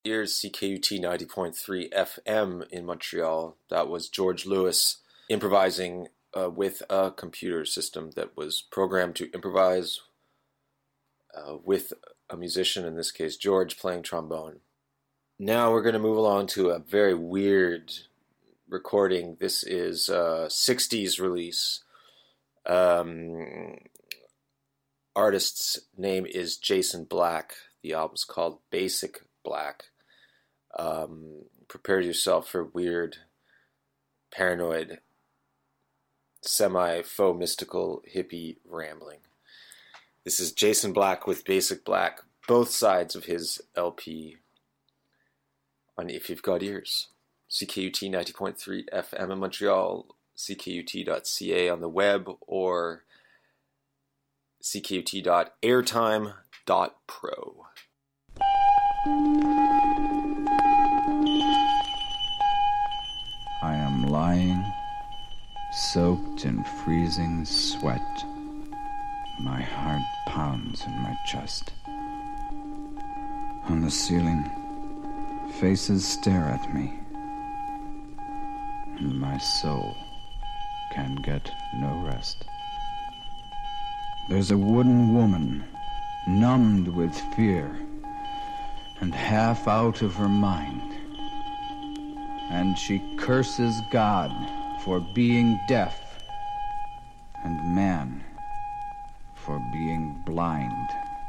Here's CKUT 90.3 FM in Montreal. That was George Lewis improvising with a computer system that was programmed to improvise with a musician, in this case George, playing trombone. Now we're going to move along to a very weird recording. This is a 60s release. Artist's name is Jason Black. The album's called Basic Black. Prepare yourself for weird, paranoid, semi-faux mystical hippie rambling. This is Jason Black with Basic Black, both sides of his LP on If You've Got Ears. CKUT 90.3 FM in Montreal, ckut.ca on the web, or ckut.airtime.pro. I am lying, soaked in freezing sweat. My heart pounds in my chest. On the ceiling, faces stare at me, and my soul can get no rest. There's a wooden woman, numbed with fear, and half out of her mind. And she curses God for being deaf, and man for being blind.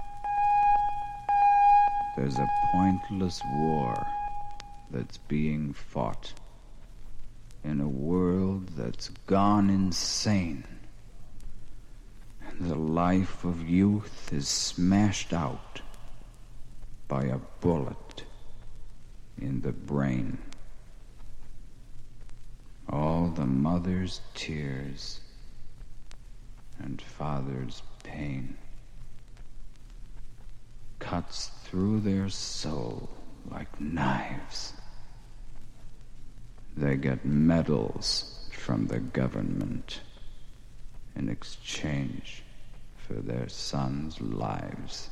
There's a pointless war that's being fought in a world that's gone insane. And the life of youth is smashed out by a bullet in the brain. All the mother's tears and father's pain cuts through their soul like knives. They get medals from the government in exchange for their sons' lives.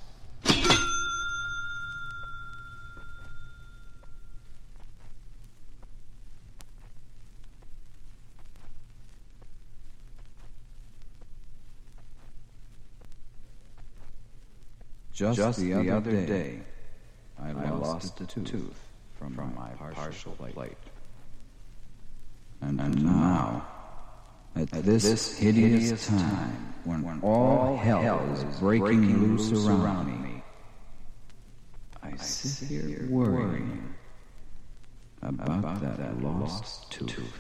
Just the other day, I lost a tooth from my partial plate. And now, at this hideous time, when all hell is breaking loose around me, I sit here worrying about that lost tooth.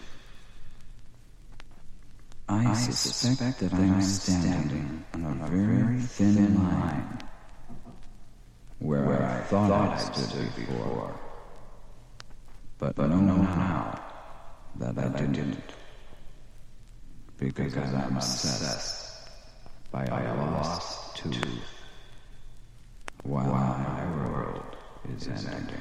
I suspect that I'm standing on a very thin line where I thought I stood before, but know now that I didn't, because I'm obsessed by a lost tooth while my world is ending.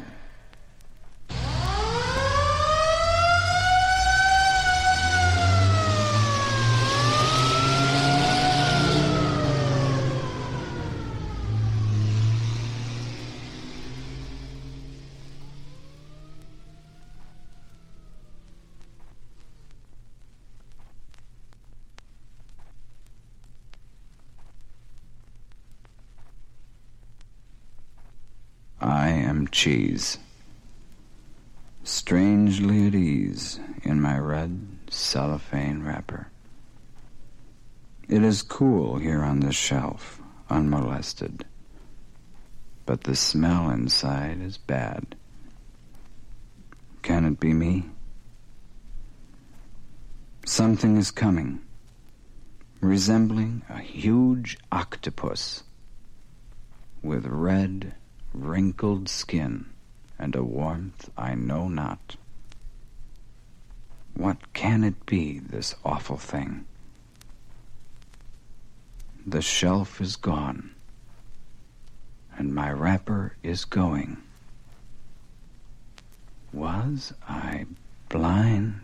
I am cheese, strangely at ease in my red cellophane wrapper. It is cool here on the shelf, unmolested, but the smell inside is bad. Can it be me? Something is coming, resembling a huge octopus with red, wrinkled skin and a warmth I know not. What can it be, this awful thing? The shelf is gone, and my wrapper is going. Was I blind?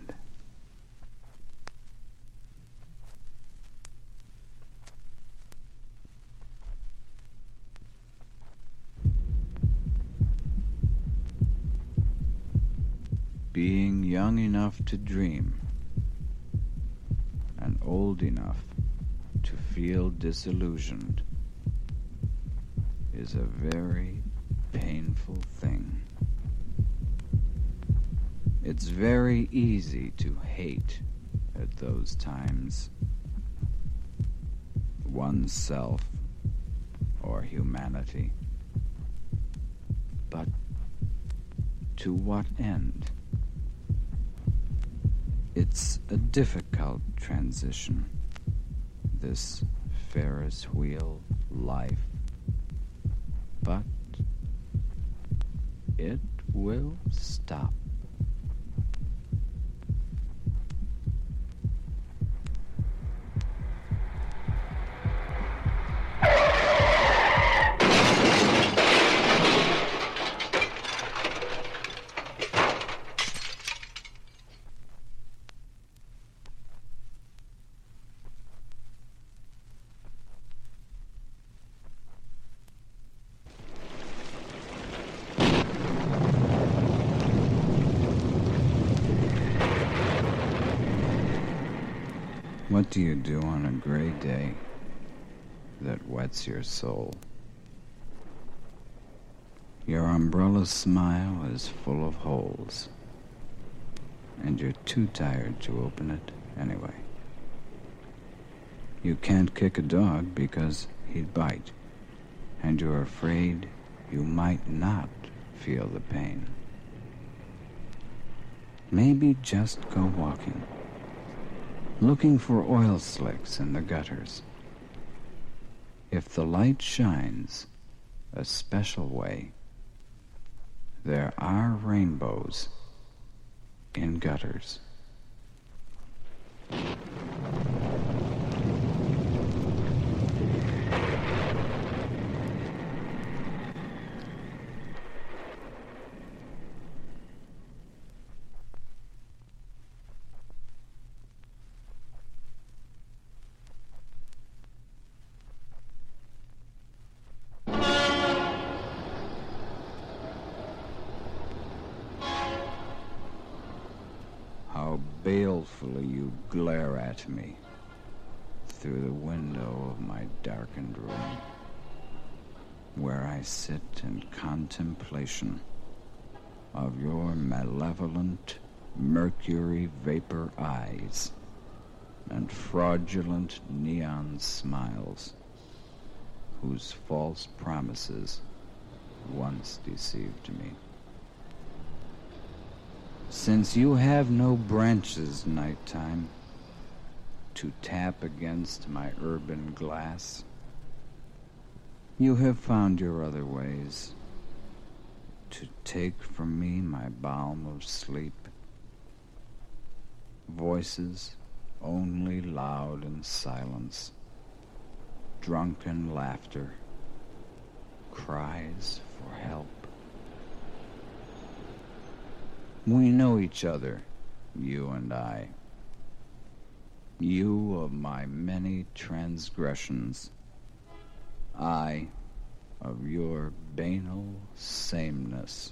being young enough to dream and old enough to feel disillusioned is a very painful thing. It's very easy to hate at those times oneself or humanity. But to what end? It's a difficult transition, this Ferris wheel life, but it will stop. What do you do on a gray day that wets your soul? Your umbrella's smile is full of holes, and you're too tired to open it anyway. You can't kick a dog because he'd bite, and you're afraid you might not feel the pain. Maybe just go walking, looking for oil slicks in the gutters. If the light shines a special way, there are rainbows in gutters. How balefully you glare at me through the window of my darkened room, where I sit in contemplation of your malevolent mercury vapor eyes and fraudulent neon smiles, whose false promises once deceived me. Since you have no branches nighttime to tap against my urban glass, you have found your other ways to take from me my balm of sleep. Voices only loud in silence, drunken laughter, cries for help. We know each other, you and I. You of my many transgressions, I of your banal sameness.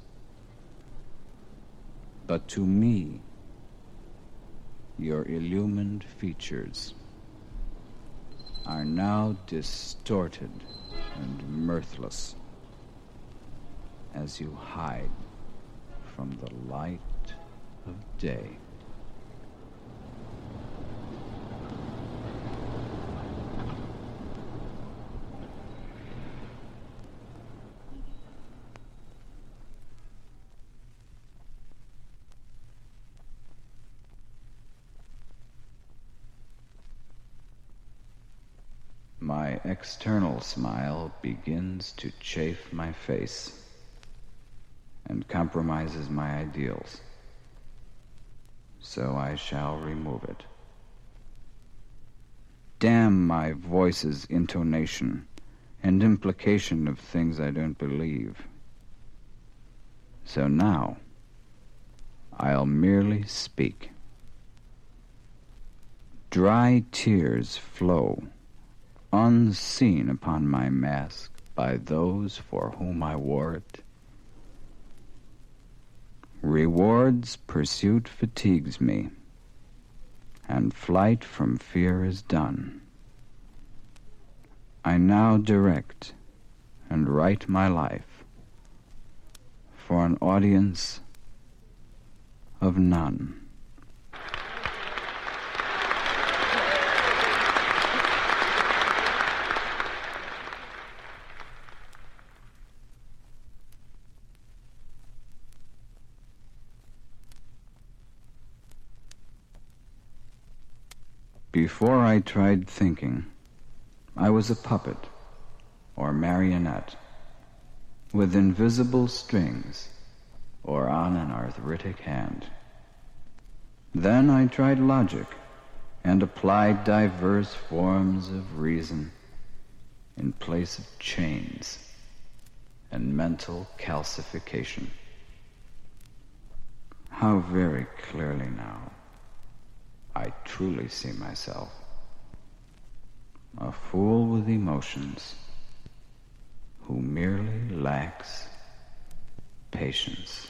But to me, your illumined features are now distorted and mirthless as you hide from the light of day. My external smile begins to chafe my face and compromises my ideals, so I shall remove it. Damn my voice's intonation and implication of things I don't believe. So now, I'll merely speak. Dry tears flow, unseen upon my mask by those for whom I wore it. Reward's pursuit fatigues me, and flight from fear is done. I now direct and write my life for an audience of none. Before I tried thinking, I was a puppet or marionette with invisible strings or on an arthritic hand. Then I tried logic and applied diverse forms of reason in place of chains and mental calcification. How very clearly now I truly see myself. A fool with emotions who merely lacks patience.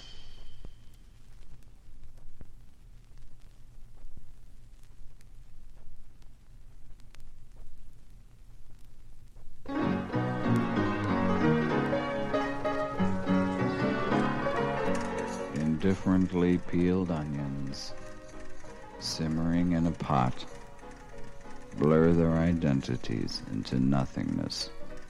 Indifferently peeled onions simmering in a pot blur their identities into nothingness.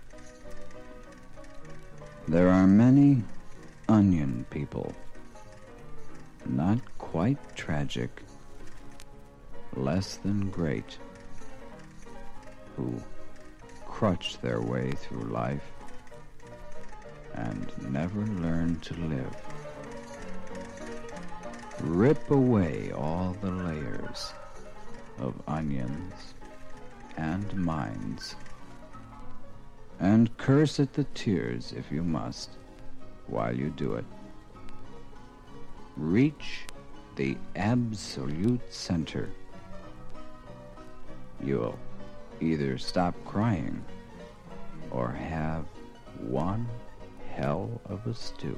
There are many onion people, not quite tragic, less than great, who crutch their way through life and never learn to live. Rip away all the layers of onions and minds, and curse at the tears if you must, while you do it. Reach the absolute center. You'll either stop crying or have one hell of a stew.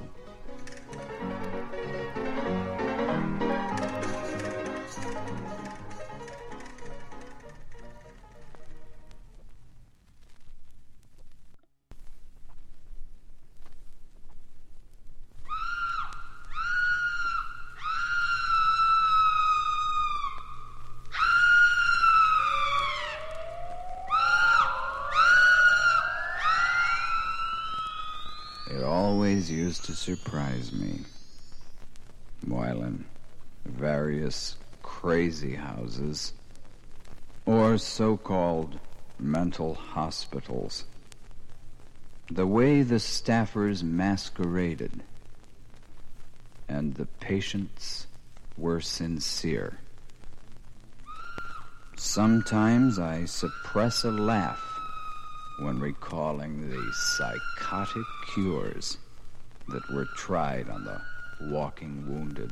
It always used to surprise me while in various crazy houses or so-called mental hospitals, the way the staffers masqueraded and the patients were sincere. Sometimes I suppress a laugh when recalling the psychotic cures that were tried on the walking wounded.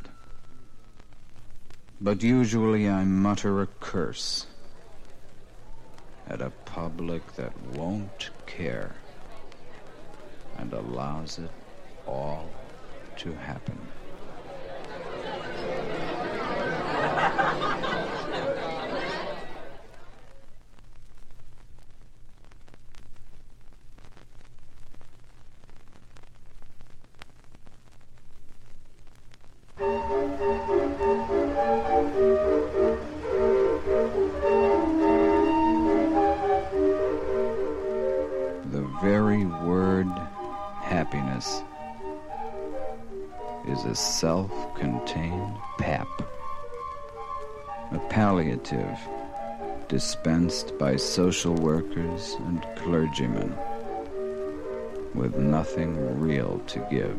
But usually I mutter a curse at a public that won't care and allows it all to happen. The very word happiness is a self-contained pap, a palliative dispensed by social workers and clergymen with nothing real to give.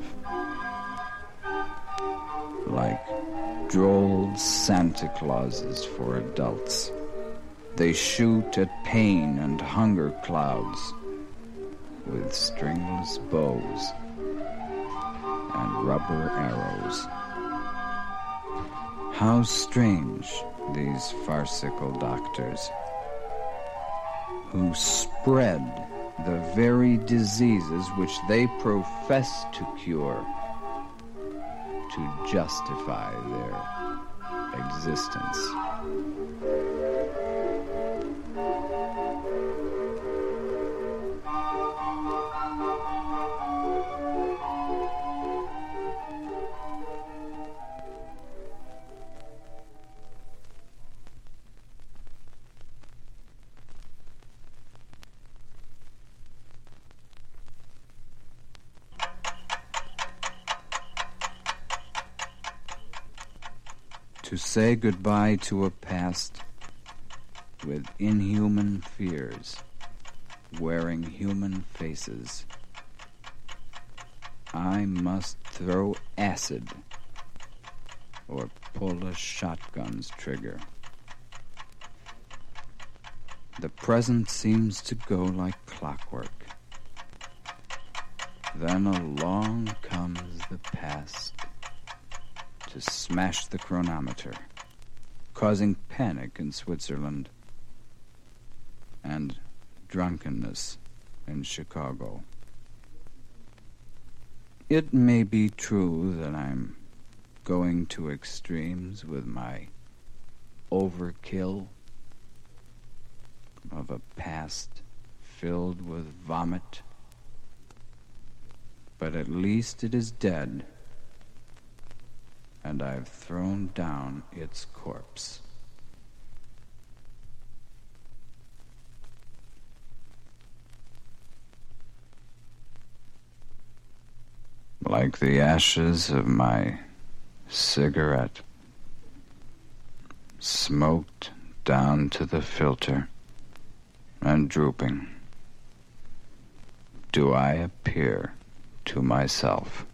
Like droll Santa Clauses for adults, they shoot at pain and hunger clouds with stringless bows and rubber arrows. How strange these farcical doctors, who spread the very diseases which they profess to cure, to justify their existence. To say goodbye to a past with inhuman fears, wearing human faces. I must throw acid or pull a shotgun's trigger. The present seems to go like clockwork. Then along comes the past to smash the chronometer, causing panic in Switzerland and drunkenness in Chicago. It may be true that I'm going to extremes with my overkill of a past filled with vomit, but at least it is dead, and I've thrown down its corpse. Like the ashes of my cigarette, smoked down to the filter and drooping, do I appear to myself.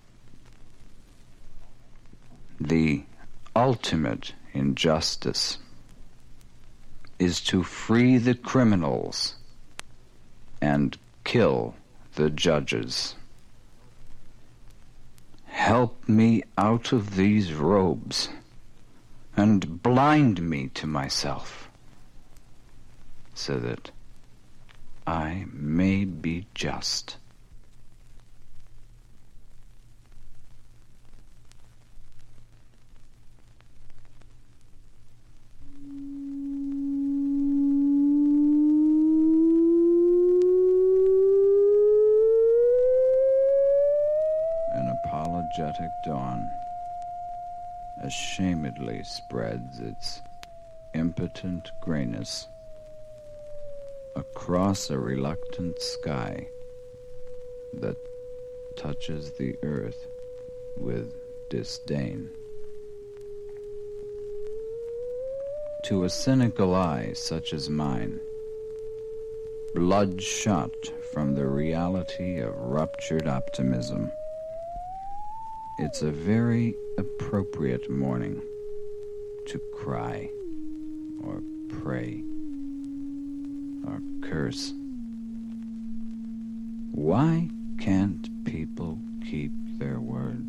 The ultimate injustice is to free the criminals and kill the judges. Help me out of these robes and blind me to myself so that I may be just. Apologetic dawn ashamedly spreads its impotent grayness across a reluctant sky that touches the earth with disdain. To a cynical eye such as mine, bloodshot from the reality of ruptured optimism, it's a very appropriate morning to cry or pray or curse. Why can't people keep their word?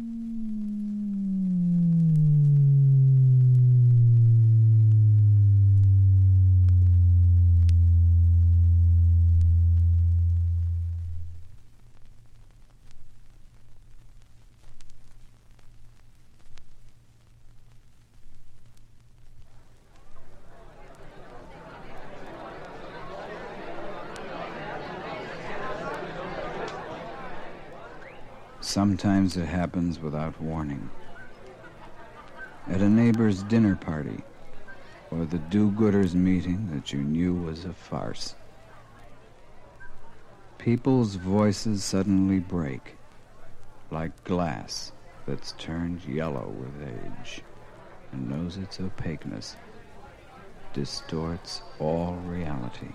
Sometimes it happens without warning. At a neighbor's dinner party, or the do-gooders meeting that you knew was a farce. People's voices suddenly break, like glass that's turned yellow with age and knows its opaqueness distorts all reality.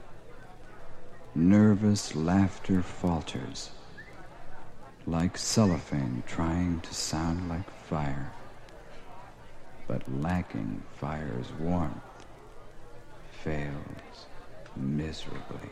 Nervous laughter falters, like cellophane trying to sound like fire, but lacking fire's warmth, fails miserably.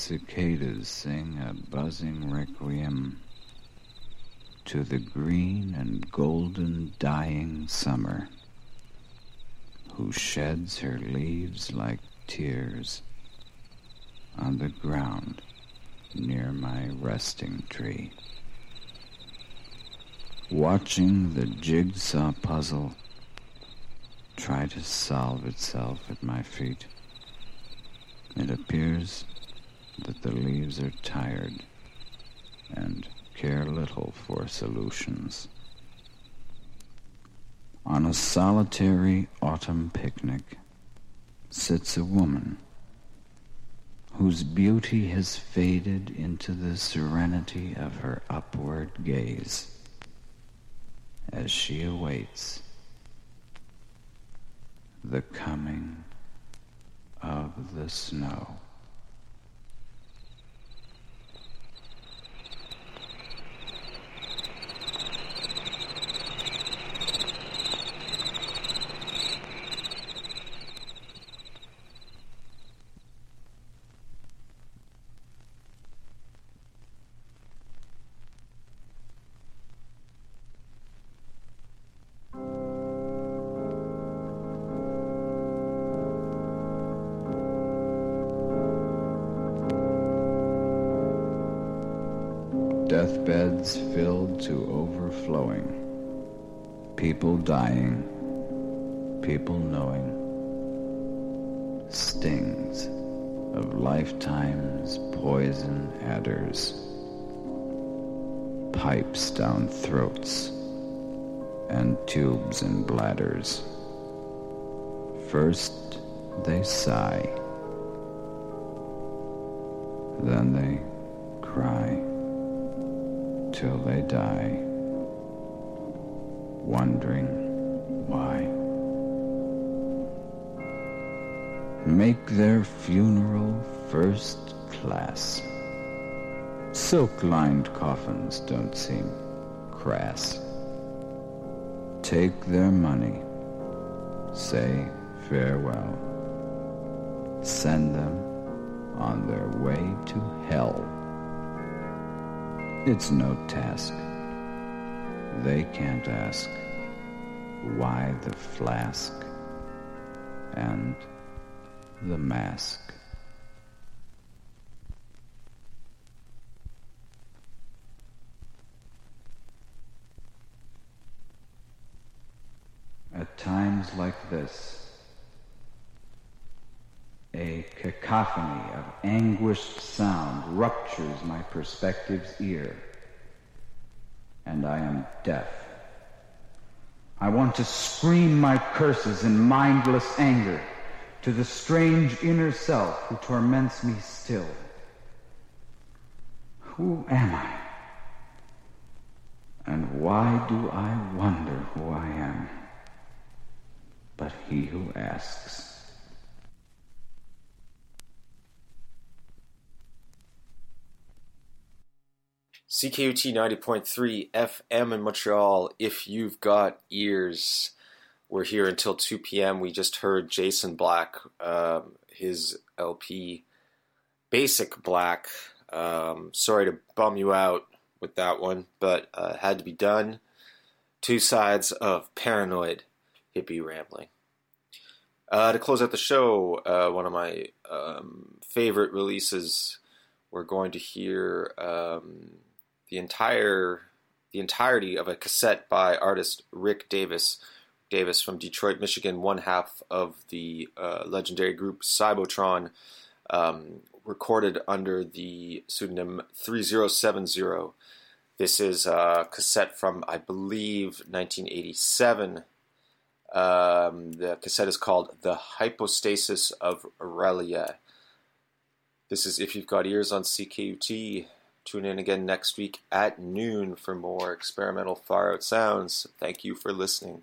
cicadas sing a buzzing requiem to the green and golden dying summer, who sheds her leaves like tears on the ground near my resting tree. Watching the jigsaw puzzle try to solve itself at my feet, it appears that the leaves are tired and care little for solutions. On a solitary autumn picnic sits a woman whose beauty has faded into the serenity of her upward gaze as she awaits the coming of the snow. Deathbeds filled to overflowing, people dying, people knowing, stings of lifetime's poison adders, pipes down throats and tubes in bladders. First they sigh, then they cry, till they die, wondering why. Make their funeral first class. Silk-lined coffins don't seem crass. Take their money, say farewell, send them on their way to hell. It's no task. They can't ask why the flask and the mask. At times like this, a cacophony of anguished sound ruptures my perspective's ear, and I am deaf. I want to scream my curses in mindless anger to the strange inner self who torments me still. Who am I? And why do I wonder who I am? But he who asks. CKUT 90.3 FM in Montreal, If You've Got Ears. We're here until 2 p.m. We just heard Jason Black, his LP, Basic Black. Sorry to bum you out with that one, but had to be done. Two sides of paranoid hippie rambling. To close out the show, one of my favorite releases, we're going to hear the entirety of a cassette by artist Rick Davis. Davis from Detroit, Michigan, one half of the legendary group Cybotron, recorded under the pseudonym 3070. This is a cassette from, I believe, 1987. The cassette is called The Hypostasis of Aurelia. This is If You've Got Ears on CKUT. Tune in again next week at noon for more experimental far out sounds. Thank you for listening.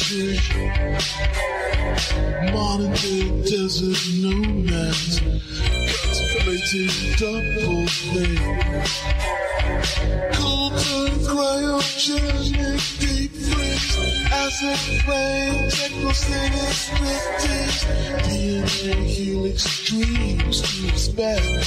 free. Modern day desert nomads contemplating double thing. Cold turn cryogenic deep freeze. Acid rain, techno-static scripting. DNA helix streams to expand.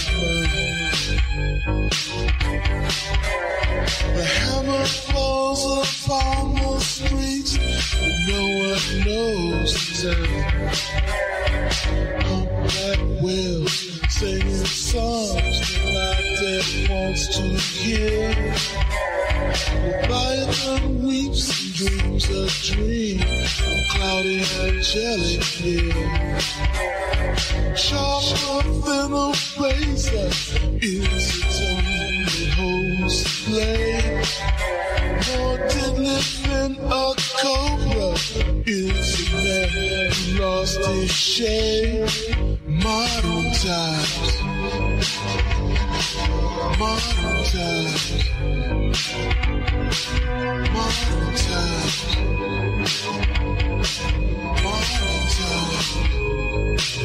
The hammer falls upon the streets, but no one knows the time. Humpback whales singing songs that my dead wants to hear. Leviathan weeps and dreams a dream of cloudy angelic hair. Sharper than a razor is the tongue that holds the blade. More deadly than a cobra is the man who lost his shade. Modern times, modern times, modern times, modern times.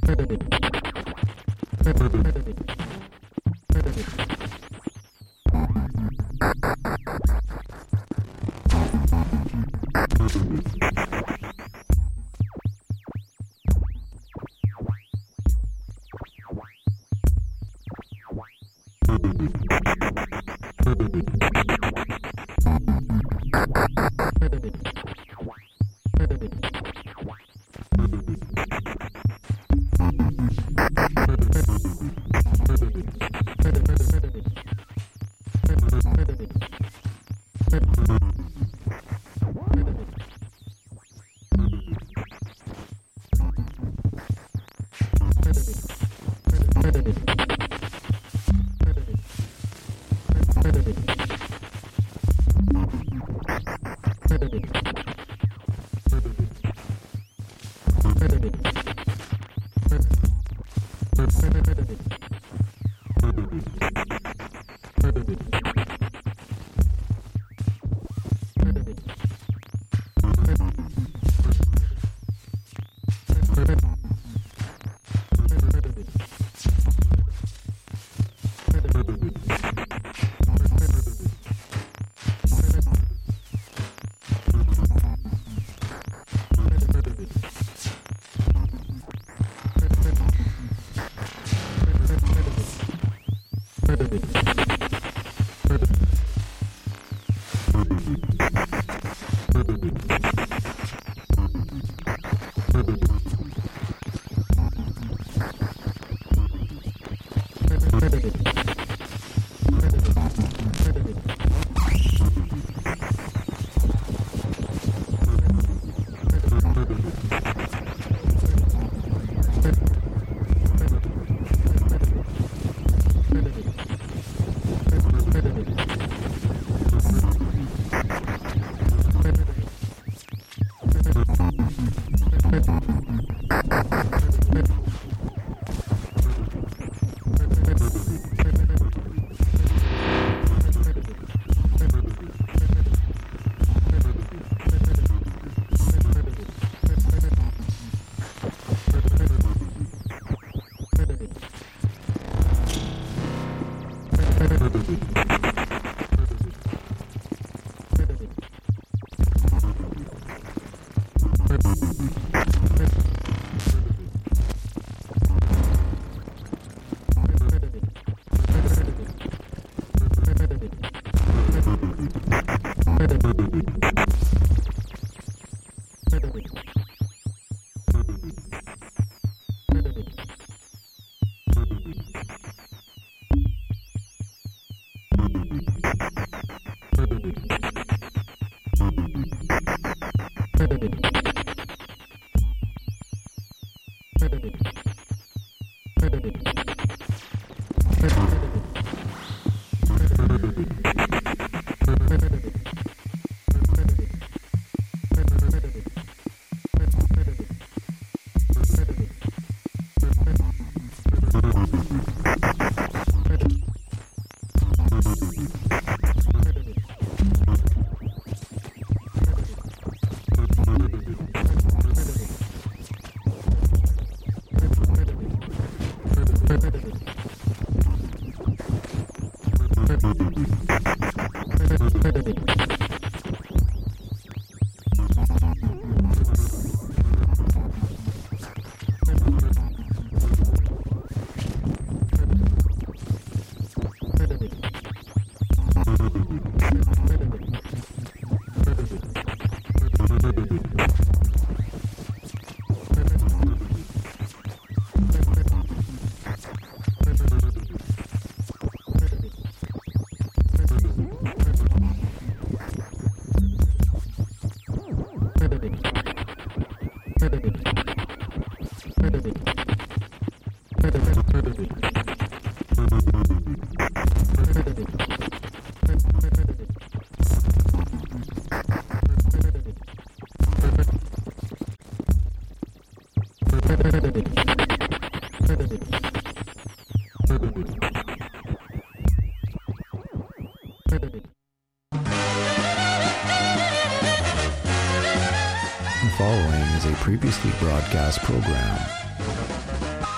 The following is a previously broadcast program.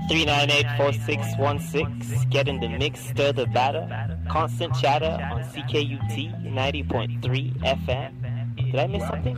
398-4616. Get in the mix, stir the batter. Constant chatter on CKUT 90.3 FM. Did I miss something?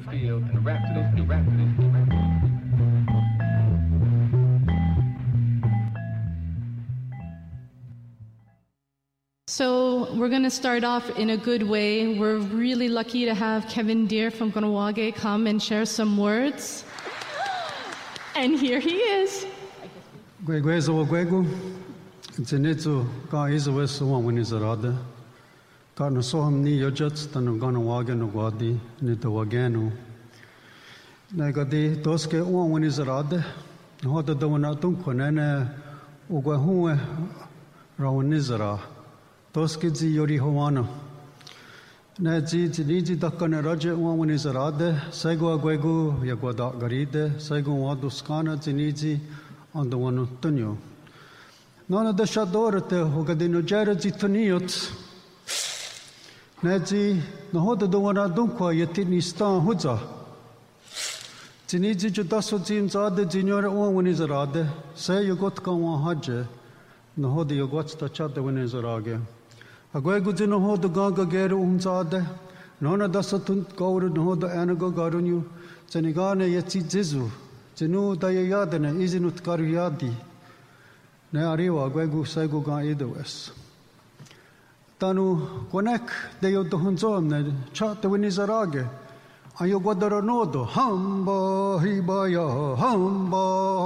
So we're going to start off in a good way. We're really lucky to have Kevin Deere from Kahnawake come and share some words. And here he is. Gwegwezo gwegu, zinitsu ka izawes wanizarada. Karno soham ni yojats tanu Kahnawake no gwadi nito wagenu. Nagadi toske wanizarada. Hoda dawana tunko nene ugwahuwe rawanizara. Toske zi yori hawana. Nazi ziniji dakane raje wanizarada. Saigo gwegu yagwada garide. Saigo waduskana ziniji ando wanu tunyo. Nana da shadorate hogadino jarazi tuniot. Nazi nahoda dawana dunkwa yetini stan huza. Ziniji judaso zimzade zinyore wanizarade. Say yogotka wahaje. Nahoda yogwatsta chade wanizarage. Agwegu zino hoda ganga geru umzade. Nona dasa tunt gauru nahoda anago garunyu. Zinigane yetsi zizu. Zinu dayayadane izinut karuyadi. Ne arriva agwegu saigo ga idewes. Tanu konek deyo dohunzom ne chate winizarage. Ayo guadaro nodo hamba hibaya hamba.